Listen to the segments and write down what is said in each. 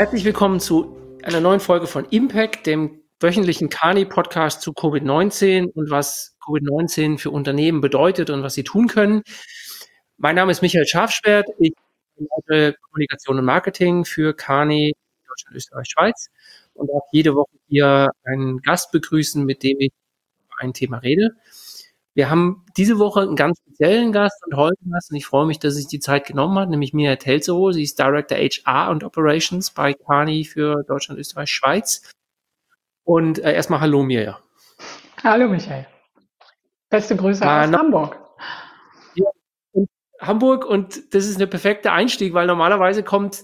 Herzlich willkommen zu einer neuen Folge von Impact, dem wöchentlichen Kani-Podcast zu Covid-19 und was Covid-19 für Unternehmen bedeutet und was sie tun können. Mein Name ist Michael Schafschwert. Ich leite Kommunikation und Marketing für Kani Deutschland, Österreich, Schweiz und darf jede Woche hier einen Gast begrüßen, mit dem ich über ein Thema rede. Wir haben diese Woche einen ganz speziellen Gast und heute Gast und ich freue mich, dass sich die Zeit genommen hat, nämlich Mirja Telzerow. Sie ist Director HR und Operations bei Kani für Deutschland, Österreich, Schweiz. Und erstmal hallo Mirja. Hallo Michael. Beste Grüße aus Hamburg. Ja, und Hamburg, und das ist der perfekte Einstieg, weil normalerweise kommt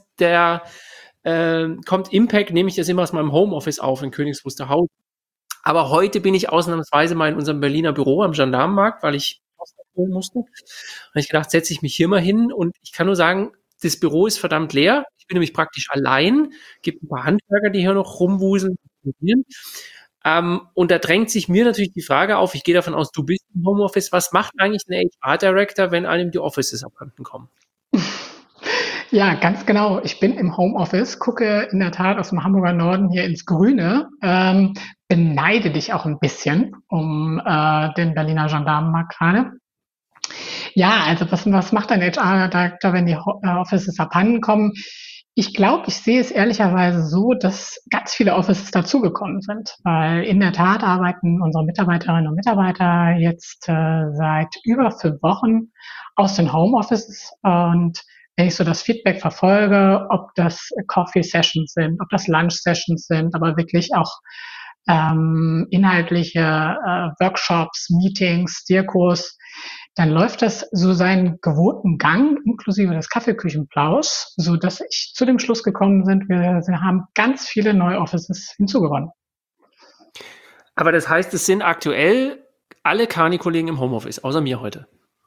Impact, nehme ich das immer aus meinem Homeoffice auf in Königs Wusterhausen. Aber heute bin ich ausnahmsweise mal in unserem Berliner Büro am Gendarmenmarkt, weil ich Post abholen musste. Und ich gedacht, setze ich mich hier mal hin. Und ich kann nur sagen, das Büro ist verdammt leer. Ich bin nämlich praktisch allein. Gibt ein paar Handwerker, die hier noch rumwuseln. Und da drängt sich mir natürlich die Frage auf, ich gehe davon aus, du bist im Homeoffice. Was macht eigentlich ein HR-Director, wenn einem die Offices abhanden kommen? Ja, ganz genau. Ich bin im Homeoffice, gucke in der Tat aus dem Hamburger Norden hier ins Grüne, beneide dich auch ein bisschen um den Berliner Gendarmenmarkt gerade. Ja, also was macht ein HR-Director, wenn die Offices abhanden kommen? Ich glaube, ich sehe es ehrlicherweise so, dass ganz viele Offices dazugekommen sind, weil in der Tat arbeiten unsere Mitarbeiterinnen und Mitarbeiter jetzt seit über 5 Wochen aus den Homeoffices, und wenn ich so das Feedback verfolge, ob das Coffee-Sessions sind, ob das Lunch-Sessions sind, aber wirklich auch inhaltliche Workshops, Meetings, Dirkos, dann läuft das so seinen gewohnten Gang, inklusive des Kaffeeküchenplaus, so dass ich zu dem Schluss gekommen sind, wir haben ganz viele neue Offices hinzugewonnen. Aber das heißt, es sind aktuell alle Kani-Kollegen im Homeoffice, außer mir heute.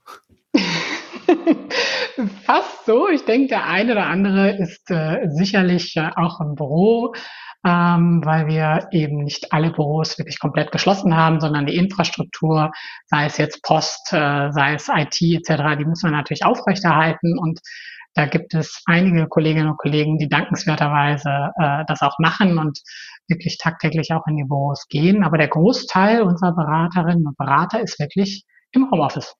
Fast so. Ich denke, der eine oder andere ist sicherlich auch im Büro, weil wir eben nicht alle Büros wirklich komplett geschlossen haben, sondern die Infrastruktur, sei es jetzt Post, sei es IT etc., die müssen wir natürlich aufrechterhalten, und da gibt es einige Kolleginnen und Kollegen, die dankenswerterweise das auch machen und wirklich tagtäglich auch in die Büros gehen. Aber der Großteil unserer Beraterinnen und Berater ist wirklich im Homeoffice.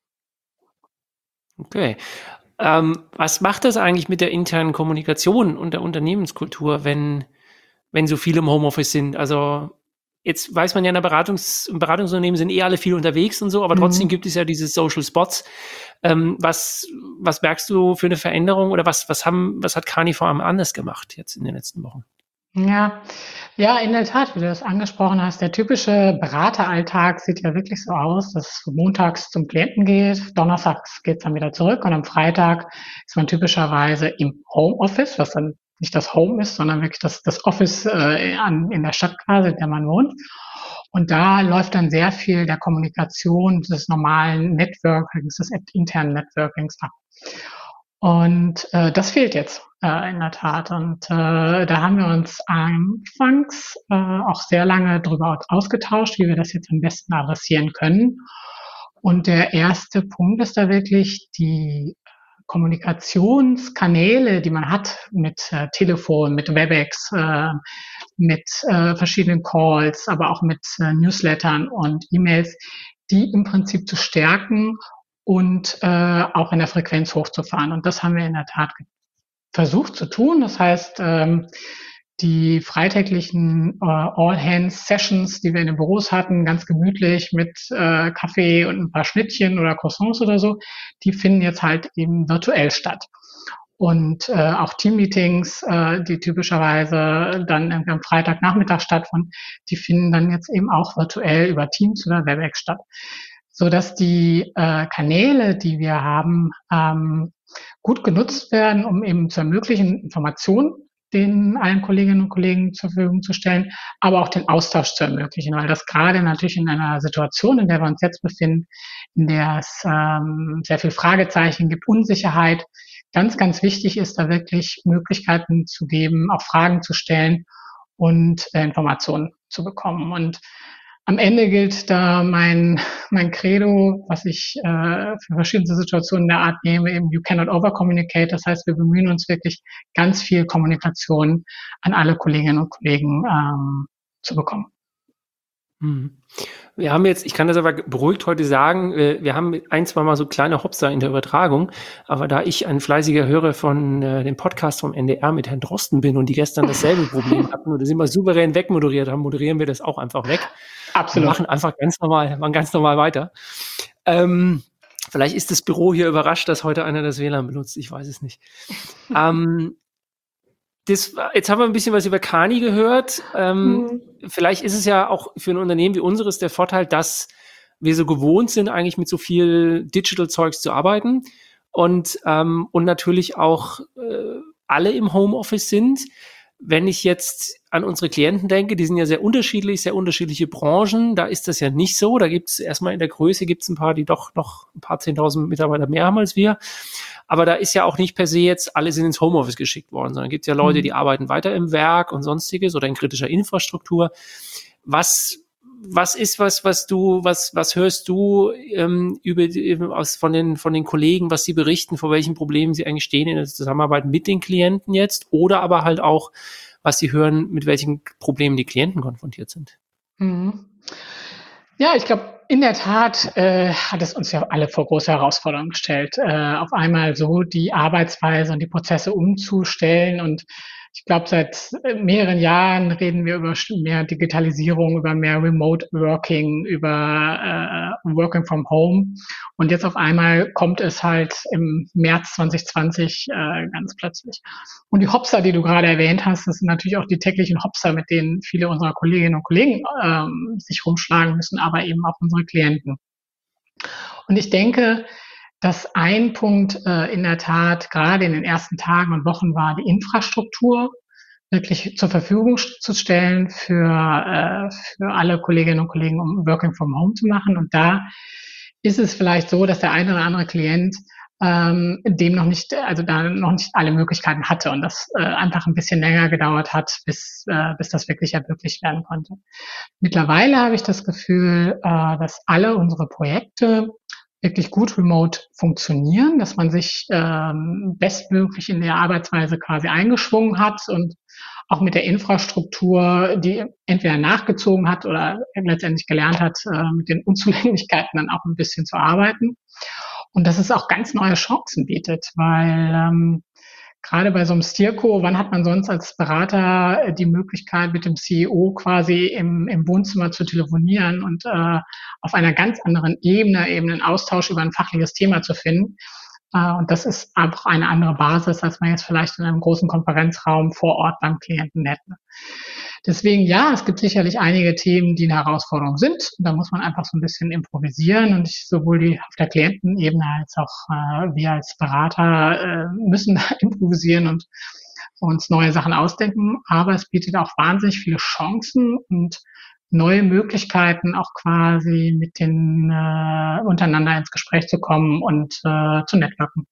Okay. Was macht das eigentlich mit der internen Kommunikation und der Unternehmenskultur, wenn so viele im Homeoffice sind? Also jetzt weiß man ja, im Beratungsunternehmen sind alle viel unterwegs und so, aber trotzdem gibt es ja diese Social Spots. Was merkst du für eine Veränderung, oder was hat Kani vor allem anders gemacht jetzt in den letzten Wochen? Ja, in der Tat, wie du das angesprochen hast, der typische Berateralltag sieht ja wirklich so aus, dass es montags zum Klienten geht, donnerstags geht es dann wieder zurück, und am Freitag ist man typischerweise im Homeoffice, was dann nicht das Home ist, sondern wirklich das Office in der Stadt quasi, in der man wohnt. Und da läuft dann sehr viel der Kommunikation des normalen Networkings, des internen Networkings ab. Und das fehlt jetzt in der Tat. Und da haben wir uns anfangs auch sehr lange darüber ausgetauscht, wie wir das jetzt am besten adressieren können. Und der erste Punkt ist da wirklich die Kommunikationskanäle, die man hat mit Telefon, mit WebEx, mit verschiedenen Calls, aber auch mit Newslettern und E-Mails, die im Prinzip zu stärken und auch in der Frequenz hochzufahren. Und das haben wir in der Tat versucht zu tun. Das heißt, die freitäglichen All-Hands-Sessions, die wir in den Büros hatten, ganz gemütlich mit Kaffee und ein paar Schnittchen oder Croissants oder so, die finden jetzt halt eben virtuell statt. Und auch Team-Meetings, die typischerweise dann am Freitagnachmittag stattfinden, die finden dann jetzt eben auch virtuell über Teams oder WebEx statt, so dass die Kanäle, die wir haben, gut genutzt werden, um eben zu ermöglichen, Informationen den allen Kolleginnen und Kollegen zur Verfügung zu stellen, aber auch den Austausch zu ermöglichen, weil das gerade natürlich in einer Situation, in der wir uns jetzt befinden, in der es sehr viel Fragezeichen gibt, Unsicherheit, ganz, ganz wichtig ist, da wirklich Möglichkeiten zu geben, auch Fragen zu stellen und Informationen zu bekommen. Und Am Ende gilt da mein Credo, was ich für verschiedene Situationen der Art nehme, eben you cannot over-communicate. Das heißt, wir bemühen uns wirklich ganz viel Kommunikation an alle Kolleginnen und Kollegen zu bekommen. Wir haben jetzt, ich kann das aber beruhigt heute sagen, wir haben 1-2 Mal so kleine Hopser in der Übertragung, aber da ich ein fleißiger Hörer von dem Podcast vom NDR mit Herrn Drosten bin und die gestern dasselbe Problem hatten und das immer souverän wegmoderiert haben, moderieren wir das auch einfach weg. Absolut. Wir machen einfach ganz normal weiter. Vielleicht ist das Büro hier überrascht, dass heute einer das WLAN benutzt, ich weiß es nicht. Jetzt haben wir ein bisschen was über Kani gehört. Vielleicht ist es ja auch für ein Unternehmen wie unseres der Vorteil, dass wir so gewohnt sind, eigentlich mit so viel Digital-Zeugs zu arbeiten und natürlich auch alle im Homeoffice sind. Wenn ich jetzt an unsere Klienten denke, die sind ja sehr unterschiedliche Branchen, da ist das ja nicht so. Da gibt es erstmal in der Größe ein paar, die doch noch ein paar 10.000 Mitarbeiter mehr haben als wir. Aber da ist ja auch nicht per se jetzt alle sind ins Homeoffice geschickt worden, sondern gibt es ja Leute, die arbeiten weiter im Werk und Sonstiges oder in kritischer Infrastruktur. Was hörst du von den Kollegen, was sie berichten, vor welchen Problemen sie eigentlich stehen in der Zusammenarbeit mit den Klienten jetzt oder aber halt auch, was sie hören, mit welchen Problemen die Klienten konfrontiert sind? Ja, ich glaube, in der Tat hat es uns ja alle vor große Herausforderungen gestellt, auf einmal so die Arbeitsweise und die Prozesse umzustellen. Und ich glaube, seit mehreren Jahren reden wir über mehr Digitalisierung, über mehr Remote Working, über Working from Home. Und jetzt auf einmal kommt es halt im März 2020 ganz plötzlich. Und die Hopser, die du gerade erwähnt hast, das sind natürlich auch die täglichen Hopser, mit denen viele unserer Kolleginnen und Kollegen sich rumschlagen müssen, aber eben auch unsere Klienten. Und ich denke, dass ein Punkt in der Tat gerade in den ersten Tagen und Wochen war, die Infrastruktur wirklich zur Verfügung zu stellen für alle Kolleginnen und Kollegen, um Working from Home zu machen. Und da ist es vielleicht so, dass der eine oder andere Klient dem noch nicht, also da noch nicht alle Möglichkeiten hatte und das einfach ein bisschen länger gedauert hat, bis das wirklich ermöglicht werden konnte. Mittlerweile habe ich das Gefühl, dass alle unsere Projekte wirklich gut remote funktionieren, dass man sich bestmöglich in der Arbeitsweise quasi eingeschwungen hat und auch mit der Infrastruktur, die entweder nachgezogen hat oder letztendlich gelernt hat, mit den Unzulänglichkeiten dann auch ein bisschen zu arbeiten. Und dass es auch ganz neue Chancen bietet, weil gerade bei so einem Steerco, wann hat man sonst als Berater die Möglichkeit, mit dem CEO quasi im Wohnzimmer zu telefonieren und auf einer ganz anderen Ebene eben einen Austausch über ein fachliches Thema zu finden. Und das ist einfach eine andere Basis, als man jetzt vielleicht in einem großen Konferenzraum vor Ort beim Klienten hätte. Deswegen, ja, es gibt sicherlich einige Themen, die eine Herausforderung sind. Da muss man einfach so ein bisschen improvisieren und sowohl auf der Klientenebene als auch wir als Berater müssen improvisieren und uns neue Sachen ausdenken. Aber es bietet auch wahnsinnig viele Chancen und neue Möglichkeiten, auch quasi mit den untereinander ins Gespräch zu kommen und zu networken.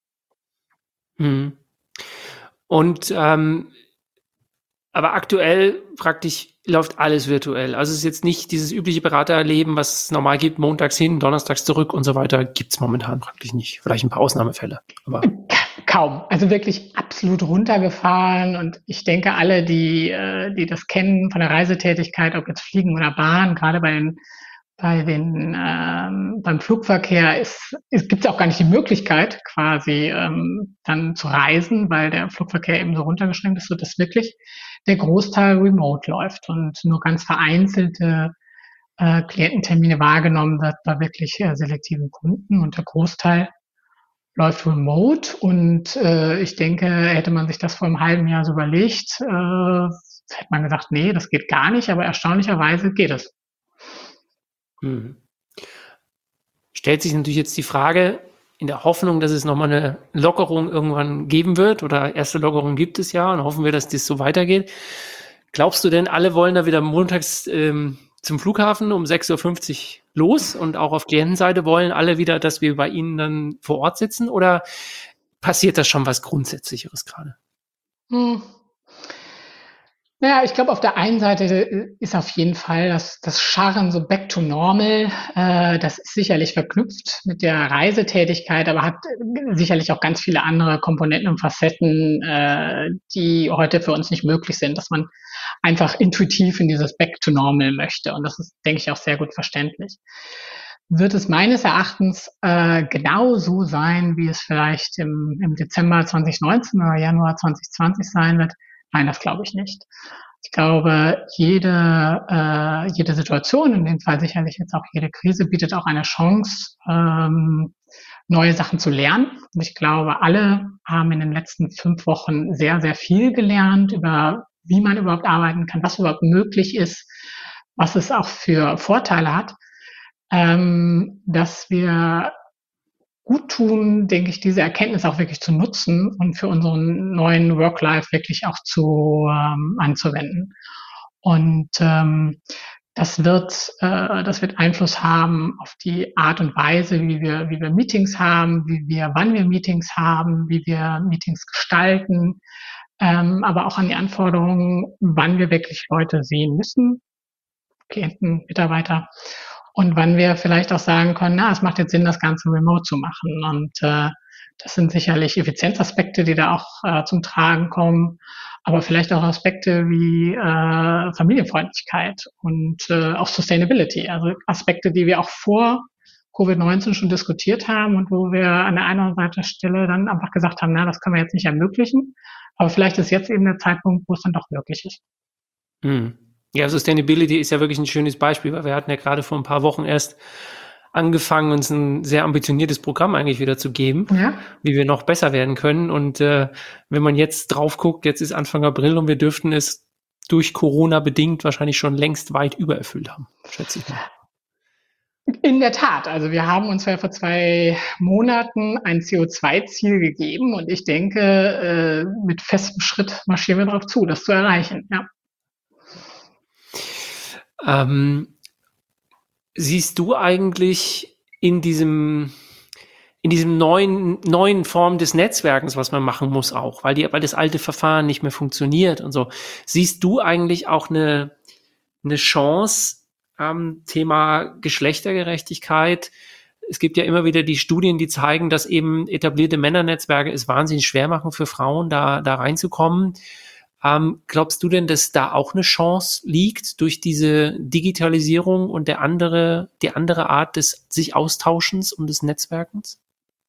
Und aber aktuell praktisch läuft alles virtuell. Also es ist jetzt nicht dieses übliche Beraterleben, was es normal gibt, montags hin, donnerstags zurück und so weiter, gibt es momentan praktisch nicht. Vielleicht ein paar Ausnahmefälle. Aber kaum. Also wirklich absolut runtergefahren. Und ich denke, alle, die das kennen von der Reisetätigkeit, ob jetzt Fliegen oder Bahn, gerade beim Flugverkehr gibt es auch gar nicht die Möglichkeit, quasi dann zu reisen, weil der Flugverkehr eben so runtergeschränkt ist, sodass wirklich der Großteil remote läuft und nur ganz vereinzelte Kliententermine wahrgenommen wird bei wirklich selektiven Kunden und der Großteil läuft remote. Und ich denke, hätte man sich das vor einem halben Jahr so überlegt, hätte man gesagt, nee, das geht gar nicht, aber erstaunlicherweise geht es. Stellt sich natürlich jetzt die Frage, in der Hoffnung, dass es nochmal eine Lockerung irgendwann geben wird, oder erste Lockerung gibt es ja, und hoffen wir, dass das so weitergeht. Glaubst du denn, alle wollen da wieder montags zum Flughafen um 6.50 Uhr los und auch auf Klientenseite wollen alle wieder, dass wir bei ihnen dann vor Ort sitzen, oder passiert da schon was Grundsätzlicheres gerade? Naja, ich glaube, auf der einen Seite ist auf jeden Fall das Scharren so back to normal. Das ist sicherlich verknüpft mit der Reisetätigkeit, aber hat sicherlich auch ganz viele andere Komponenten und Facetten, die heute für uns nicht möglich sind, dass man einfach intuitiv in dieses back to normal möchte. Und das ist, denke ich, auch sehr gut verständlich. Wird es meines Erachtens genau so sein, wie es vielleicht im Dezember 2019 oder Januar 2020 sein wird? Nein, das glaube ich nicht. Ich glaube, jede Situation, in dem Fall sicherlich jetzt auch jede Krise, bietet auch eine Chance, neue Sachen zu lernen. Und ich glaube, alle haben in den letzten 5 Wochen sehr, sehr viel gelernt über, wie man überhaupt arbeiten kann, was überhaupt möglich ist, was es auch für Vorteile hat, dass wir gut tun, denke ich, diese Erkenntnis auch wirklich zu nutzen und für unseren neuen Work-Life wirklich auch anzuwenden. Und das wird Einfluss haben auf die Art und Weise, wie wir Meetings haben, wann wir Meetings haben, wie wir Meetings gestalten, aber auch an die Anforderungen, wann wir wirklich Leute sehen müssen, Klienten, Mitarbeiter, und wann wir vielleicht auch sagen können, na, es macht jetzt Sinn, das Ganze remote zu machen. Und das sind sicherlich Effizienzaspekte, die da auch zum Tragen kommen, aber vielleicht auch Aspekte wie Familienfreundlichkeit und auch Sustainability, also Aspekte, die wir auch vor Covid-19 schon diskutiert haben und wo wir an der einen oder anderen Stelle dann einfach gesagt haben, na, das können wir jetzt nicht ermöglichen, aber vielleicht ist jetzt eben der Zeitpunkt, wo es dann doch möglich ist. Mhm. Ja, Sustainability ist ja wirklich ein schönes Beispiel, weil wir hatten ja gerade vor ein paar Wochen erst angefangen, uns ein sehr ambitioniertes Programm eigentlich wieder zu geben, Ja, wie wir noch besser werden können. Und wenn man jetzt drauf guckt, jetzt ist Anfang April und wir dürften es durch Corona bedingt wahrscheinlich schon längst weit übererfüllt haben, schätze ich mal. in der Tat. Also wir haben uns ja vor 2 Monaten ein CO2-Ziel gegeben und ich denke, mit festem Schritt marschieren wir darauf zu, das zu erreichen. Ja. Siehst du eigentlich in diesem neuen Form des Netzwerkens, was man machen muss auch, weil das alte Verfahren nicht mehr funktioniert und so, siehst du eigentlich auch eine Chance am Thema Geschlechtergerechtigkeit? Es gibt ja immer wieder die Studien, die zeigen, dass eben etablierte Männernetzwerke es wahnsinnig schwer machen für Frauen, da reinzukommen. Glaubst du denn, dass da auch eine Chance liegt durch diese Digitalisierung und die andere Art des sich Austauschens und des Netzwerkens?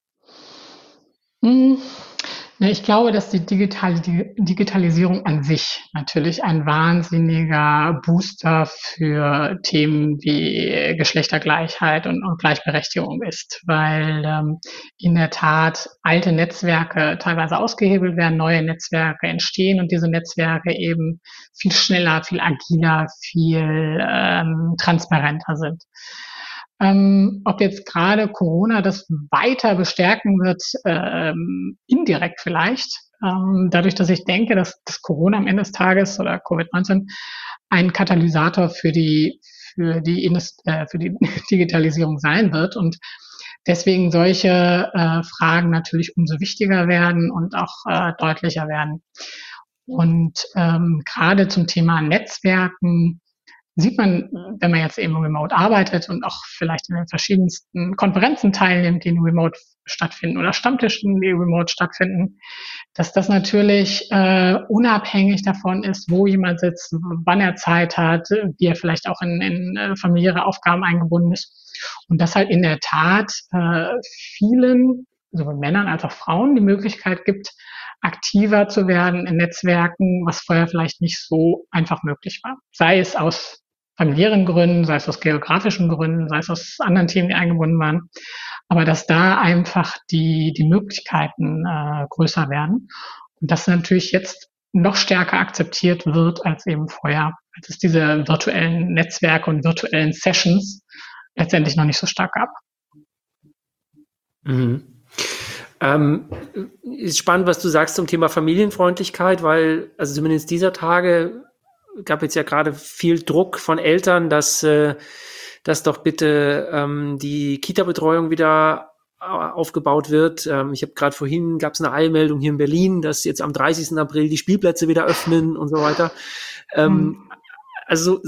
Hm. Ne, ich glaube, dass die Digitalisierung an sich natürlich ein wahnsinniger Booster für Themen wie Geschlechtergleichheit und Gleichberechtigung ist, weil in der Tat alte Netzwerke teilweise ausgehebelt werden, neue Netzwerke entstehen und diese Netzwerke eben viel schneller, viel agiler, viel transparenter sind. Ob jetzt gerade Corona das weiter bestärken wird, indirekt vielleicht, dadurch, dass ich denke, dass Corona am Ende des Tages oder Covid-19 ein Katalysator für die Digitalisierung sein wird und deswegen solche Fragen natürlich umso wichtiger werden und auch deutlicher werden. Und gerade zum Thema Netzwerken sieht man, wenn man jetzt eben remote arbeitet und auch vielleicht in den verschiedensten Konferenzen teilnimmt, die remote stattfinden oder Stammtischen, die remote stattfinden, dass das natürlich unabhängig davon ist, wo jemand sitzt, wann er Zeit hat, wie er vielleicht auch in familiäre Aufgaben eingebunden ist. Und das halt in der Tat vielen, sowohl Männern als auch Frauen, die Möglichkeit gibt, aktiver zu werden in Netzwerken, was vorher vielleicht nicht so einfach möglich war. Sei es aus familiären Gründen, sei es aus geografischen Gründen, sei es aus anderen Themen, die eingebunden waren. Aber dass da einfach die Möglichkeiten größer werden und das natürlich jetzt noch stärker akzeptiert wird als eben vorher, als es diese virtuellen Netzwerke und virtuellen Sessions letztendlich noch nicht so stark gab. Mhm. Ist spannend, was du sagst zum Thema Familienfreundlichkeit, weil, also zumindest dieser Tage gab jetzt ja gerade viel Druck von Eltern, dass doch bitte die Kita-Betreuung wieder aufgebaut wird. Ich habe gerade vorhin, gab es eine Eilmeldung hier in Berlin, dass jetzt am 30. April die Spielplätze wieder öffnen und so weiter. Mhm. Also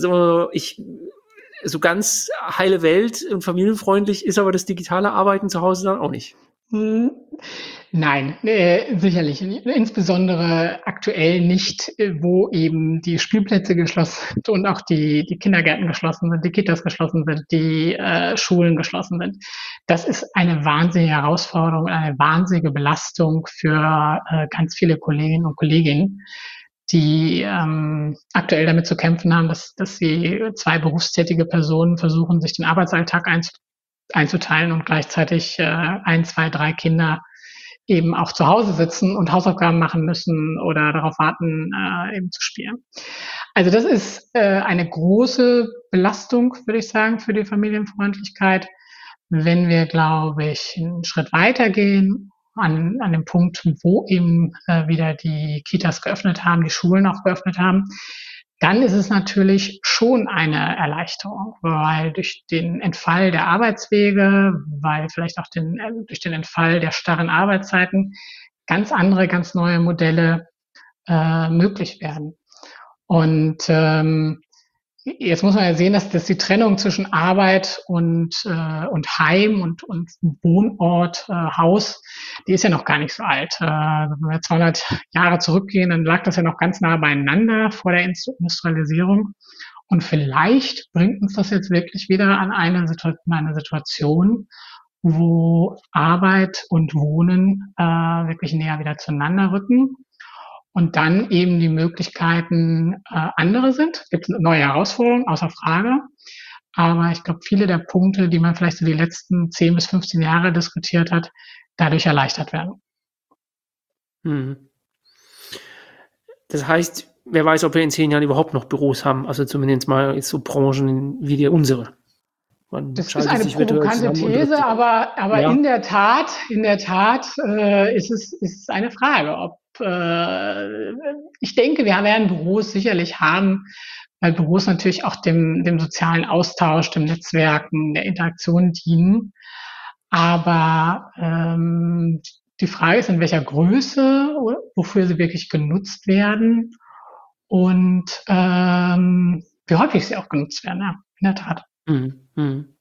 so ganz heile Welt und familienfreundlich ist aber das digitale Arbeiten zu Hause dann auch nicht. Hm, nein, sicherlich. Insbesondere aktuell nicht, wo eben die Spielplätze geschlossen sind und auch die Kindergärten geschlossen sind, die Kitas geschlossen sind, die Schulen geschlossen sind. Das ist eine wahnsinnige Herausforderung, eine wahnsinnige Belastung für ganz viele Kolleginnen und Kollegen, die aktuell damit zu kämpfen haben, dass sie zwei berufstätige Personen versuchen, sich den Arbeitsalltag einzuteilen und gleichzeitig ein, zwei, drei Kinder eben auch zu Hause sitzen und Hausaufgaben machen müssen oder darauf warten, eben zu spielen. Also das ist eine große Belastung, würde ich sagen, für die Familienfreundlichkeit. Wenn wir, glaube ich, einen Schritt weitergehen an dem Punkt, wo eben wieder die Kitas geöffnet haben, die Schulen auch geöffnet haben, dann ist es natürlich schon eine Erleichterung, weil durch den Entfall der Arbeitswege, weil vielleicht auch durch den Entfall der starren Arbeitszeiten ganz andere, ganz neue Modelle möglich werden. Und jetzt muss man ja sehen, dass die Trennung zwischen Arbeit und Heim und Wohnort, Haus, die ist ja noch gar nicht so alt. Wenn wir 200 Jahre zurückgehen, dann lag das ja noch ganz nah beieinander vor der Industrialisierung. Und vielleicht bringt uns das jetzt wirklich wieder an eine Situation, wo Arbeit und Wohnen wirklich näher wieder zueinander rücken und dann eben die Möglichkeiten andere sind. Es gibt neue Herausforderungen, außer Frage. Aber ich glaube, viele der Punkte, die man vielleicht so die letzten 10 bis 15 Jahre diskutiert hat, dadurch erleichtert werden. Mhm. Das heißt, wer weiß, ob wir in 10 Jahren überhaupt noch Büros haben. Also zumindest mal jetzt so Branchen wie die unsere. Man Das ist schaltet eine sich virtuell provokante zusammen und trifft These, sich. aber Ja. in der Tat ist es eine Frage, ob ich denke, wir werden Büros sicherlich haben, weil Büros natürlich auch dem sozialen Austausch, dem Netzwerken, der Interaktion dienen. Aber die Frage ist, in welcher Größe, wofür sie wirklich genutzt werden und wie häufig sie auch genutzt werden. Ja, in der Tat. Mhm. Mhm.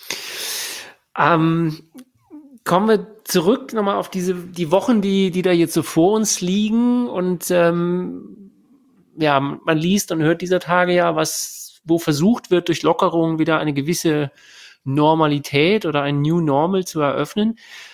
Kommen wir zurück nochmal auf die Wochen, die da jetzt so vor uns liegen und ja, man liest und hört dieser Tage ja, wo versucht wird, durch Lockerungen wieder eine gewisse Normalität oder ein New Normal zu eröffnen.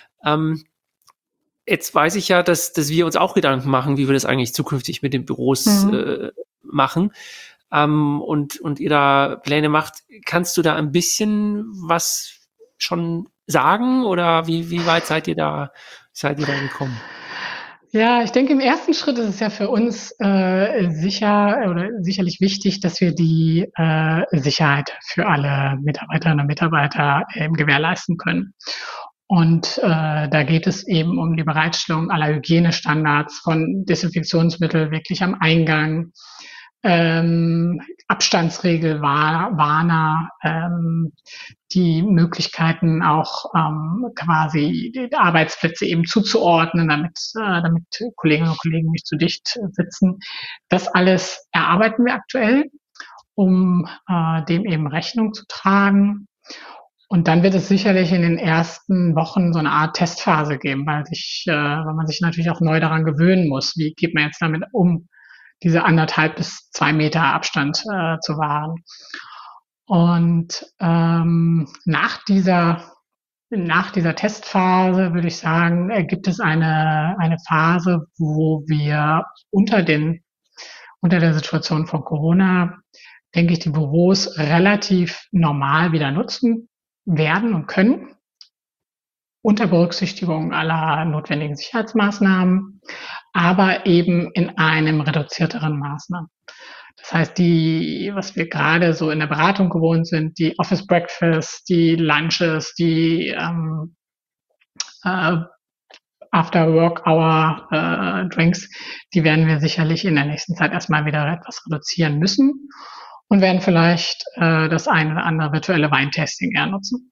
Jetzt weiß ich ja, dass wir uns auch Gedanken machen, wie wir das eigentlich zukünftig mit den Büros machen. Und ihr da Pläne macht. Kannst du da ein bisschen was schon sagen oder wie weit seid ihr da gekommen? Ja, ich denke, im ersten Schritt ist es ja für uns sicherlich wichtig, dass wir die Sicherheit für alle Mitarbeiterinnen und Mitarbeiter gewährleisten können. Und da geht es eben um die Bereitstellung aller Hygienestandards von Desinfektionsmittel wirklich am Eingang, Abstandsregel, Warner, die Möglichkeiten auch quasi die Arbeitsplätze eben zuzuordnen, damit Kolleginnen und Kollegen nicht zu dicht sitzen. Das alles erarbeiten wir aktuell, um dem eben Rechnung zu tragen. Und dann wird es sicherlich in den ersten Wochen so eine Art Testphase geben, weil man sich natürlich auch neu daran gewöhnen muss. Wie geht man jetzt damit um, diese 1,5 bis 2 Meter Abstand zu wahren? Und nach dieser Testphase würde ich sagen, gibt es eine Phase, wo wir unter der Situation von Corona, denke ich, die Büros relativ normal wieder nutzen werden und können, unter Berücksichtigung aller notwendigen Sicherheitsmaßnahmen, aber eben in einem reduzierteren Maße. Das heißt, was wir gerade so in der Beratung gewohnt sind, die Office Breakfast, die Lunches, die After-Work-Hour-Drinks, die werden wir sicherlich in der nächsten Zeit erstmal wieder etwas reduzieren müssen und werden vielleicht das eine oder andere virtuelle Weintasting eher nutzen.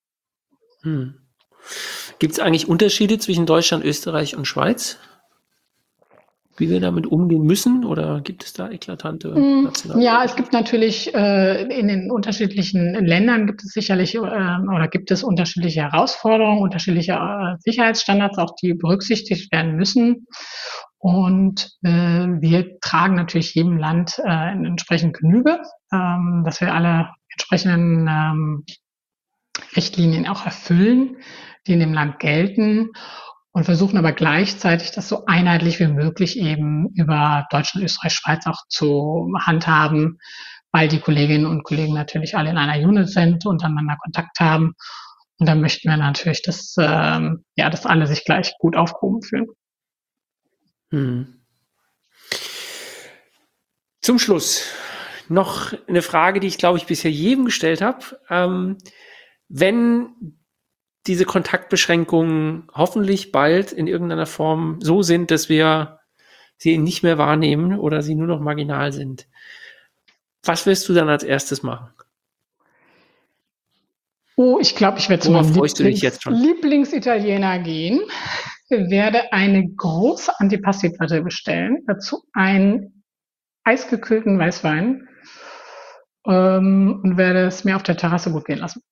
Gibt es eigentlich Unterschiede zwischen Deutschland, Österreich und Schweiz? wie wir damit umgehen müssen, oder gibt es da eklatante nationale? Ja, es gibt natürlich in den unterschiedlichen Ländern gibt es sicherlich oder gibt es unterschiedliche Herausforderungen, unterschiedliche Sicherheitsstandards, auch die berücksichtigt werden müssen. Und wir tragen natürlich jedem Land entsprechend Genüge, dass wir alle entsprechenden Richtlinien auch erfüllen, die in dem Land gelten, und versuchen aber gleichzeitig das so einheitlich wie möglich eben über Deutschland, Österreich, Schweiz auch zu handhaben, weil die Kolleginnen und Kollegen natürlich alle in einer Unit sind, untereinander Kontakt haben. Und dann möchten wir natürlich, dass alle sich gleich gut aufgehoben fühlen. Zum Schluss noch eine Frage, die ich, glaube ich, bisher jedem gestellt habe. Wenn diese Kontaktbeschränkungen hoffentlich bald in irgendeiner Form so sind, dass wir sie nicht mehr wahrnehmen oder sie nur noch marginal sind, was wirst du dann als erstes machen? Oh, ich glaube, ich werde zu Worauf meinem freust du dich jetzt schon? Lieblingsitaliener gehen, werde eine große Antipasti-Platte bestellen, dazu einen eisgekühlten Weißwein und werde es mir auf der Terrasse gut gehen lassen.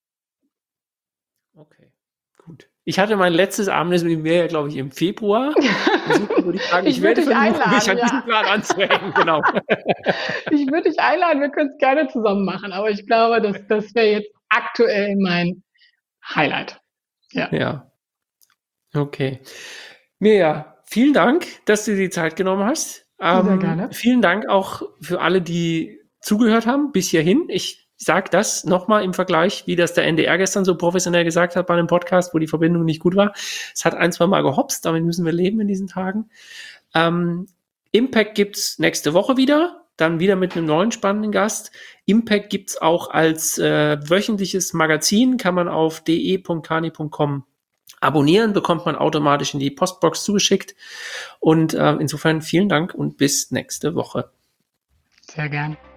Okay, gut. Ich hatte mein letztes Abendessen mit mir ja, glaube ich, im Februar. Insofern würde ich sagen, ich werde versuchen, mich an diesen Plan anzuhängen. Genau. Ich würde dich einladen, wir können es gerne zusammen machen, aber ich glaube, das wäre jetzt aktuell mein Highlight. Ja. Okay. Mirja, vielen Dank, dass du dir die Zeit genommen hast. Sehr gerne. Vielen Dank auch für alle, die zugehört haben bis hierhin. Ich sage das nochmal im Vergleich, wie das der NDR gestern so professionell gesagt hat bei einem Podcast, wo die Verbindung nicht gut war. Es hat 1-2 Mal gehopst, damit müssen wir leben in diesen Tagen. Impact gibt's nächste Woche wieder, dann wieder mit einem neuen spannenden Gast. Impact gibt's auch als wöchentliches Magazin, kann man auf de.kani.com abonnieren, bekommt man automatisch in die Postbox zugeschickt. Und insofern vielen Dank und bis nächste Woche. Sehr gern.